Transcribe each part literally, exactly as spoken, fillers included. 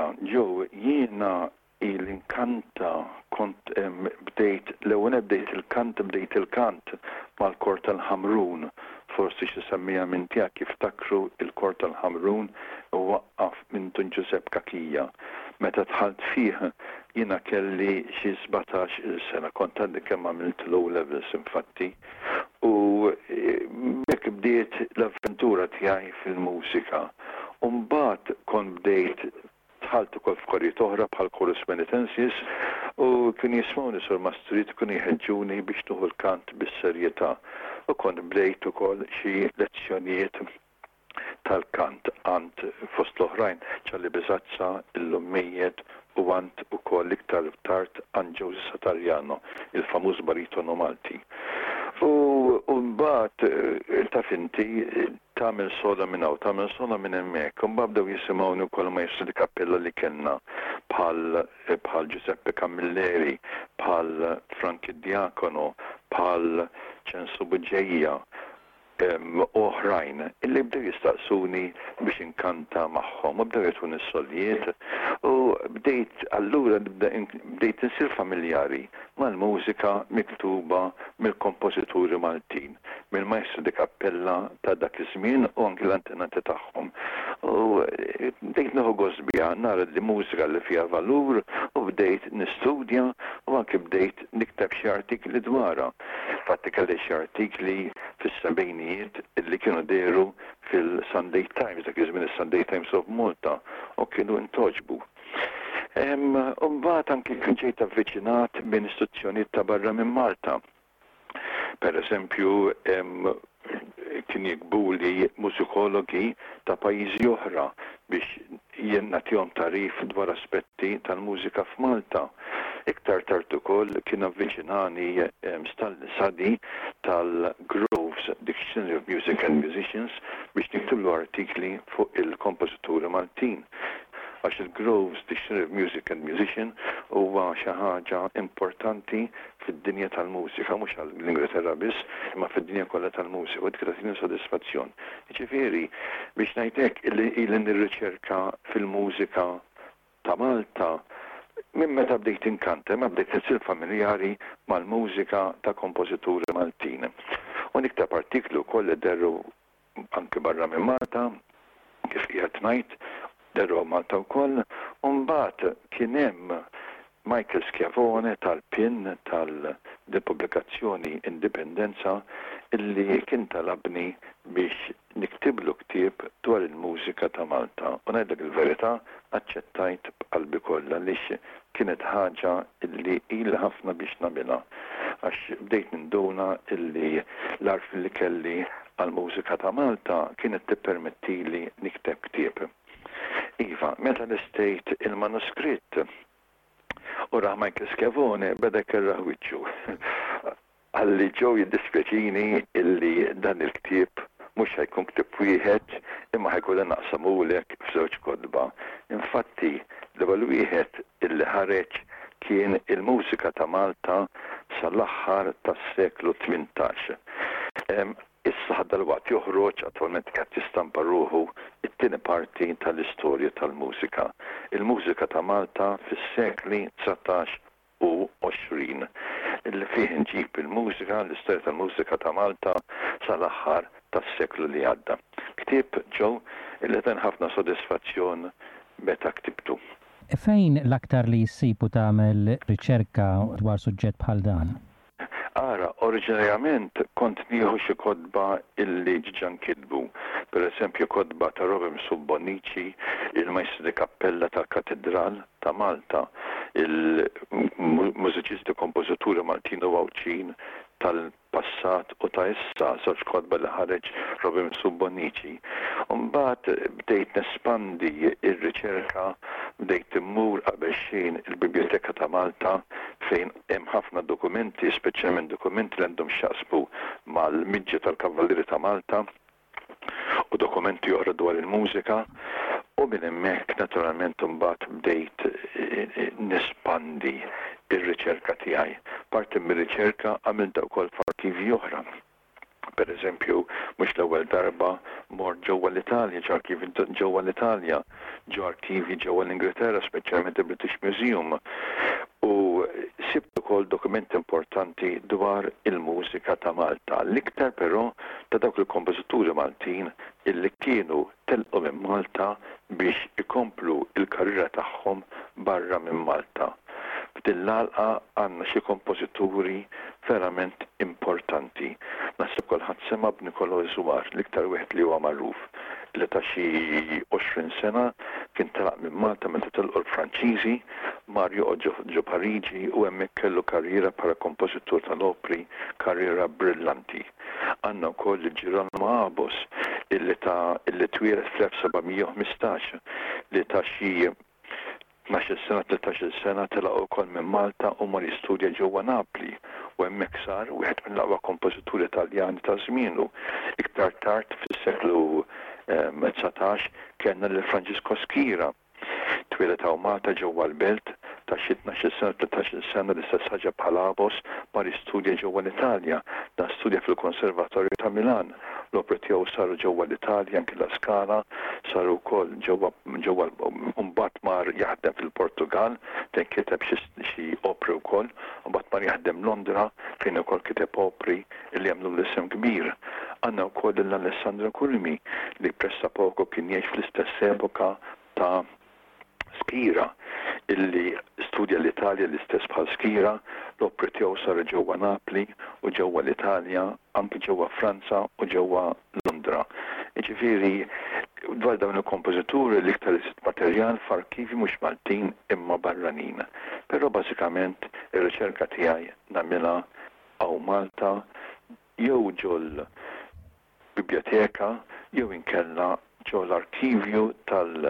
Mela, ġew jiena il-inkanta kont bdejt l-ewwel bdejt il-kant bdejt il-kant mal-Kor tal-Ħamrun. Forsi xi semmija minn tiegħek jiftakru il-Kor tal-Ħamrun u waqqaf minn Tun Giuseppe Kakija. Meta dħalt fih jiena kelli xi sbatax sena, kont għandi kemm għamilt low levels infatti. U hekk bdiet l-avventura tiegħi fil-mużika. U mbagħad kont bdejt dħalt ukoll f'korrijiet oħra bħal Chorus Penitensis u kien jismawni sur Mastrit kien jħeġġuni biex tuħu l-kant bis-serjetà. U kont bdejt ukoll xi lezzjonijiet tal-kant għand fost l-oħrajn ċalli Bizazza, il-Lummijiet u għand ukoll iktar tard għand Giusi Satarjano, il-famuż baritono Malti. U mbagħad taf inti tagħmel soda minn hawn, tagħmel soda minn hemmhekk, u mbagħad bdew jisimgħuni wkoll maestri di kappella li kellna bħal bħal Giuseppe Camilleri, bħal Franchi Diacono, bħal Censu Buġġejja, oħrajn illi bdew jistaqsuni biex inkanta magħhom u bdew jagħtuni s-soljiet u bdejt allura bdejt insir familjari mal-mużika miktuba mill-kompożituri Maltin, mill-maestri di kappella ta' dak iż-żmien u anke l-antenati tagħhom. U bdejt nieħu gost biha nara li mużika li fiha valur u bdejt nistudja u anke bdejt nikteb xi artikli dwarha. Fatti kelli xi artikli fis-sebgħinijiet illi kienu deru fil-Sunday Times, dak iż-żmien is-Sunday Times of Malta, u kienu intoġbu. U mbagħad anke kien ġejt avviċinat minn istituzzjonijiet ta' barra minn Malta. Per eżempju, kien jikbuli mużikologi ta' pajjiżi oħra biex jien nagħtihom tarif dwar aspetti tal-mużika f'Malta. Iktar tard ukoll kien avviċinani sadi tal-Groves Dictionary of Music and Musicians biex niktublu artikli fuq il-kompożituri Maltin. Għax il-Groves Dictionary of Music and Musician huwa xi ħaġa importanti fid-dinja tal-mużika, mhux għall-Ingilterra biss, imma fid-dinja kollha tal-mużika, u dik tagħtini sodisfazzjon. Jiġifieri biex ngħidlek illi nirriċerka fil-mużika ta' Malta minn meta bdejt inkanta, ma bdejt insir familjari mal-mużika ta' kompożituri Maltin. U niktab artiklu wkoll derru anke barra minn Malta, kif qiegħed ngħid, derru Malta wkoll, u mbagħad kien hemm Michael Schiavone tal-Pin tal-Depubblikazzjoni Indipendenza illi kien talabni biex niktiblu ktieb dwar il-mużika ta' Malta. U ngħidlek il-verità aċċettajt b'qalbi kollha għaliex kienet ħaġa illi ilha ħafna biex nagħmilha. Għax bdejt ninduna illi l-arf li kelli għall-mużika ta' Malta kienet tippermettili nikteb ktieb. Iva, meta l-istejt il-manuskritt u raħ Michael Schiavone beda kerraħ wiċċu. Għalli ġew jiddispjaċini illi dan il-ktieb mhux ħajkun ktieb wieħed imma ħajkun naqsamulek f'żewġ kodba. Infatti, l-ewwel wieħed illi ħareġ kien il-mużika ta' Malta sal-aħħar tas-seklu tmintax. Issa ħadda l-waqt joħroġ attwalment qed jistampa ruħu it-tieni parti tal-istorja tal-mużika. Il-mużika ta' Malta fis-sekli tsatax u għoxrin. Illi fih nġib il-mużika, l-istorja tal-mużika ta' Malta sal-aħħar tas-seklu li għadda. Ktieb ġew illi ten ħafna sodisfazzjon meta ktibtu. Fejn l-aktar li jissibu tagħmel riċerka dwar suġġett bħal dan? Ara, oriġinarjament kont nieħu xi kodba illi ġiġan kitbu. Per esempio kodba ta' Robin Subbonici, il-Maestro di Cappella tal-Katedral ta' Malta, il-mużiċisti kompożituri Maltino Wawċin tal-passat u ta' issa, żewġ kodba li ħareġ Robin Subbonici. Mbagħad bdejt nespandi ir-riċerka, bdejt immur qabel xejn il-Biblioteka ta' Malta fejn hemm ħafna dokumenti, speċjalment dokumenti li għandhom x'jaqsmu mal-miġġa tal-Kavallieri ta' Malta u dokumenti oħra dwar il-mużika, u minn hemmhekk naturalment imbagħad bdejt nespandi ir-riċerka tiegħi. Parti mir-riċerka għamilta wkoll f'arkivi oħra. Per eżempju, mhux l-ewwel darba mor ġewwa l-Italja, ġo arkivi ġewwa l-Italja, ġo arkivi ġewwa l-Ingilterra, speċjalment il-British Museum. U sibt ukoll dokumenti importanti dwar il-mużika ta' Malta. L-iktar però ta' dawk il-kompożituri Maltin illi kienu telqu minn Malta biex ikomplu il-karriera tagħhom barra minn Malta. F'din l-għalqa għandna xi kompożituri verament importanti. Naħseb kulħadd sema b'Nicolò Żwar, l-iktar wieħed li huwa magħruf li ta' xi għoxrin sena kien telaq minn Malta meta telqu l-Franċiżi, Mario ġo Pariġi u hemmhekk kellu karriera bħala kompożitur tal-opri, karriera brillanti. Għandna wkoll il-Ġironimo Abos illi ta' illi twieret fl-elf sebgħmija u ħmistax li ta' xi tnax-il sena, tlettax-il sena telaq ukoll minn Malta u mar jistudja ġewwa Napli u hemmhekk sar wieħed mill-aqwa kompożituri Taljani ta' żmienu. Iktar tard fis-seklu tsatax kellna lil Francisco Schira. Twilet hawn Malta ġewwa l-Belt ta' xi tnax-il sena, tlettax-il sena l-istess ħaġa bħal Abos mar jistudja ġewwa l-Italja, dan studja fil-Konservatorju ta' Milan. L-opri tiegħu saru ġewwa l-Italja anke la Scala, saru wkoll ġewwa ġewwa mbagħad mar jaħdem fil-Portugal fejn kiteb xi opri wkoll, u mbagħad mar jaħdem Londra fejn ukoll kiteb opri li jagħmlu l-isem kbir. Għandna wkoll l-Alessandro Curmi li pressa poco kien jgħix fl-istess epoka ta' Schira illi studja l-Italja l-istess bħal Schira, l-opri tiegħu saru ġewwa Napli u ġewwa l-Italja, anke ġewwa Franza u ġewwa Londra. Jiġifieri dwar dawn il-kompożituri l-iktar materjal f'arkivi mhux Maltin imma barranin. Però bażikament ir-riċerka tiegħi nagħmilha hawn Malta jew ġol biblioteka jew inkella ġew l-arkivju tal-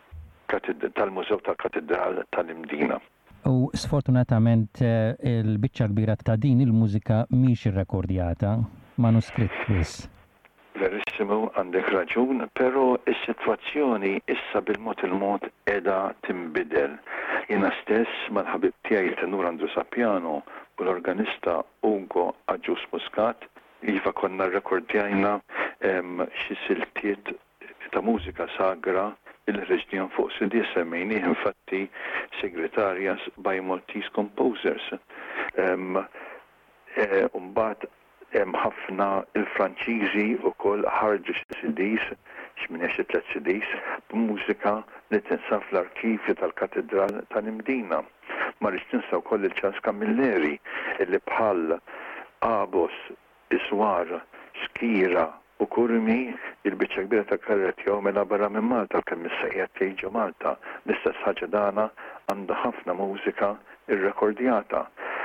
tal-Mużew tal-Katedral tal-Imdina. U sfortunatament il-biċċa kbira ta' din il-mużika mhix irrekordjata, manuskritt biss. Verissimo, għandek raġun, però is-sitwazzjoni issa bil-mod il-mod qiegħda tinbidel. Jiena stess mal-ħabib tiegħi Tenur Andru Sapjano u l-organista Ugo Aġġus Muscat iva konna rrekordjajna xi siltiet ta' mużika sagra il-reġdjan fuq C D semmejnih infatti Segretarias by Maltese Composers. Umbat ħafna il-Franċiżi ukoll ħarġu xi C Ds, x'minn xi tliet C Ds b'mużika li tinsab fl-arkivju tal-Katedral tal-Imdina. Ma rridx tinsa wkoll il-Charles Camilleri illi bħal Abos, Żwar, Schira u Curmi il-biċċa kbira ta' karriera tiegħu mela barra minn Malta kemm issejjed tgħid Malta. L-istess ħaġa dana għandha ħafna mużika irrekordjata.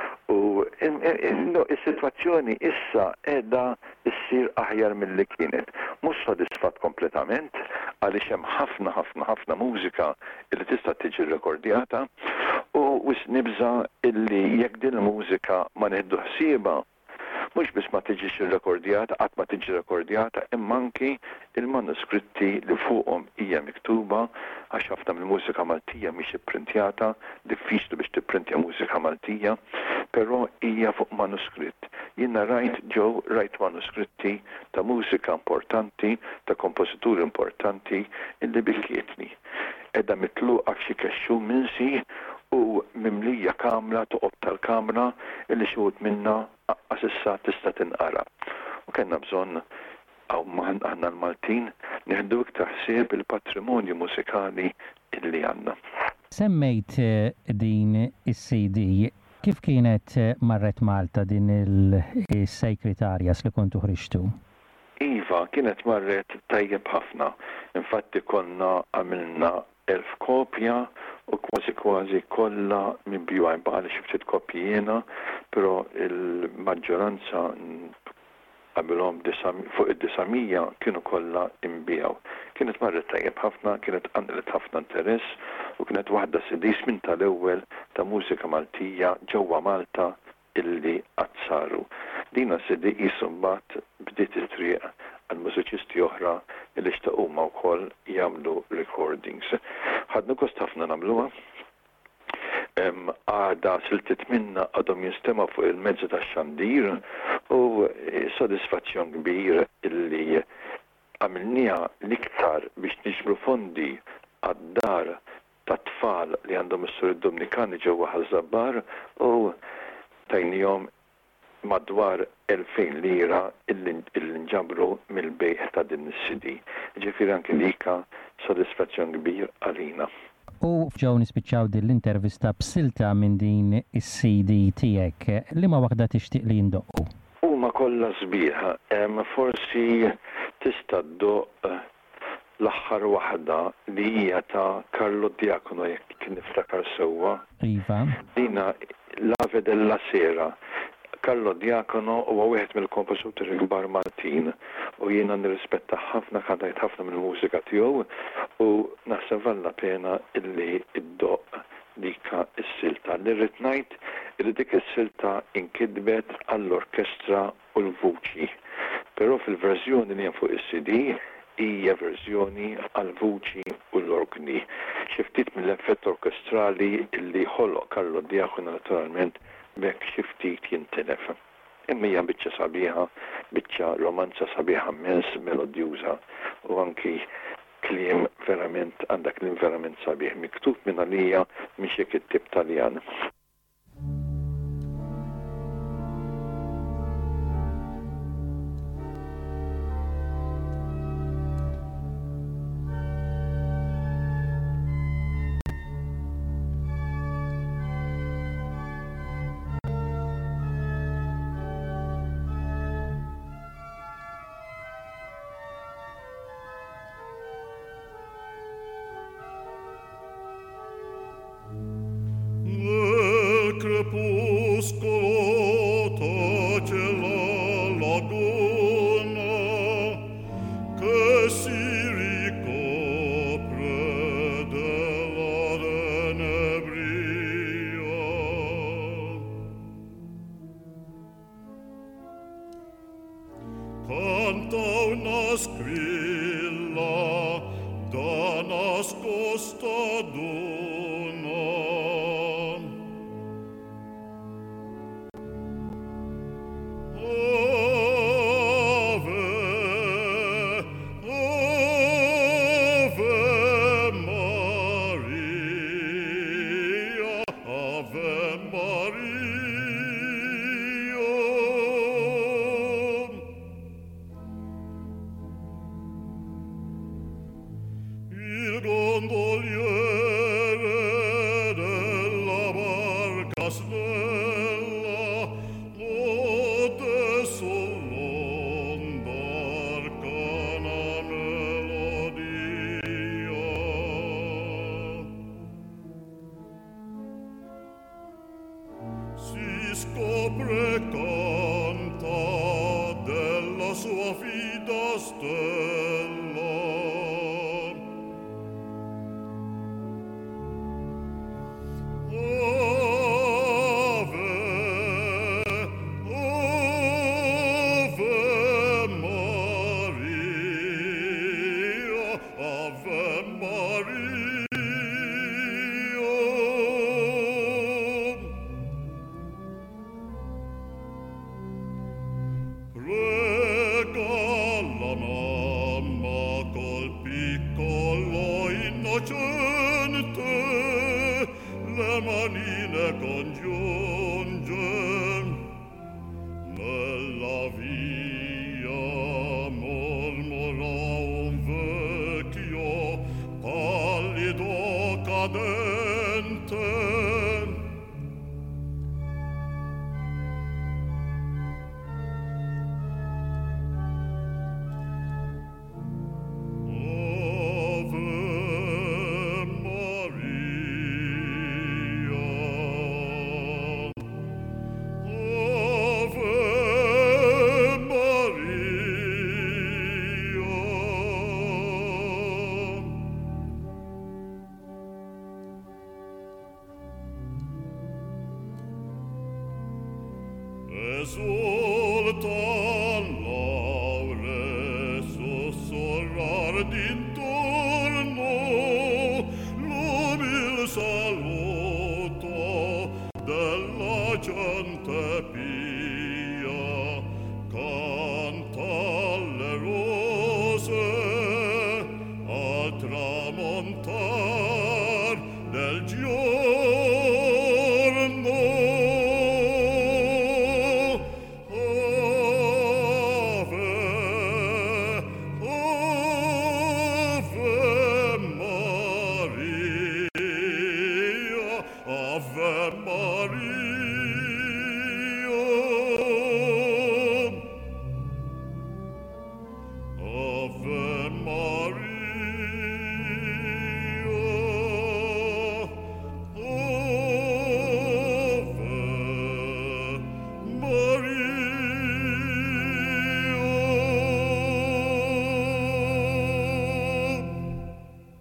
U is-sitwazzjoni issa qiegħda ssir aħjar milli kienet. Mhux sodisfatt kompletament għaliex hemm ħafna ħafna ħafna mużika li tista' tiġi rrekordjata u wis nibża illi jekk din il-mużika ma nieħdu ħsiebha mhux biss ma tiġix irrekordjata, qatt ma tiġi rekordjata, imma anki il-manuskritti li fuqhom hija miktuba għax ħafna mill-mużika Maltija mhix ipprintjata, diffiċli biex tipprintja mużika Maltija, però hija fuq manuskritt. Jiena rajt ġew rajt manuskritti ta' mużika importanti, ta' kompożituri importanti illi bilkietni. Edda mitluqa f'xi kexxu minsi u mimlija kamra toqgħod tal-kamra illi xi wħud minnha issa tista' tinqara. U kellna bżonn aw aħna l-Maltin nieħdu iktar ħsieb il-patrimonju mużikali illi għandna. Semmejt din is-C D, kif kienet marret Malta din il-Sacred Arias li kontu ħriġtu? Iva, kienet marret tajjeb ħafna. Infatti konna għamilna elf kopja u kważi kważi kollha mibjuha bħal xi ftit kopji jiena, però il-maġġoranza qabilhom fuq id-disamija kienu kollha imbijaw. Kienet marret tajjeb ħafna, kienet għanqlet ħafna interess u kienet waħda sidis minn tal-ewwel ta' mużika Maltija ġewwa Malta illi qatt saru. Dina sidi qisu mbagħad bdiet it-triq għal mużiċisti oħra illi xtaqu ma wkoll jagħmlu recordings. Ħadnu kost ħafna nagħmluha. Għada siltit minna għadhom jinstema' fuq il-mezzi tax-xandir U sodisfazzjon kbir illi għamilnija l-iktar biex niġbru fondi għad-dar ta' tfal li għandhom is-Sur Dominikani ġewwa Ħażabbar u tajnihom madwar elfejn lira illi nġabru mill-bejħ ta' din is-C D. Ġifieri anke lika sodisfazzjon kbir għalina. U ġew nispiċċaw din l-intervista b'silta minn din is-C D tiegħek li ma waħda tixtieq li jindoqqu. Huma kollha sbieħa, forsi tista' ddoq l-aħħar waħda li hija ta' Carlo Diacono jekk kien niftakar sewwa. Iva. Dina l'Ave della Sera. Carlo Diacono huwa wieħed mill-kompożituri kbar Maltin u jiena nirrispetta ħafna kantajt ħafna mill-mużika tiegħu u naħseb valla pena illi iddoq dika s-silta. Li rrid ngħid illi dik is-silta inkitbet għall-orkestra u l-vuċi. Però fil-verżjoni li hemm fuq is-C D hija verżjoni għall-vuċi u l-organi. Xi ftit mill-effett orkestrali illi ħoloq Carlo Diacono naturalment bekk xi ftit jintelef. Imma hija biċċa sabiħa, biċċa romanza sabiħa mens melodjuża u anki kliem verament għandha kliem verament sabiħ miktub minn għalija mhix hekk it-tip Taljan. Jesús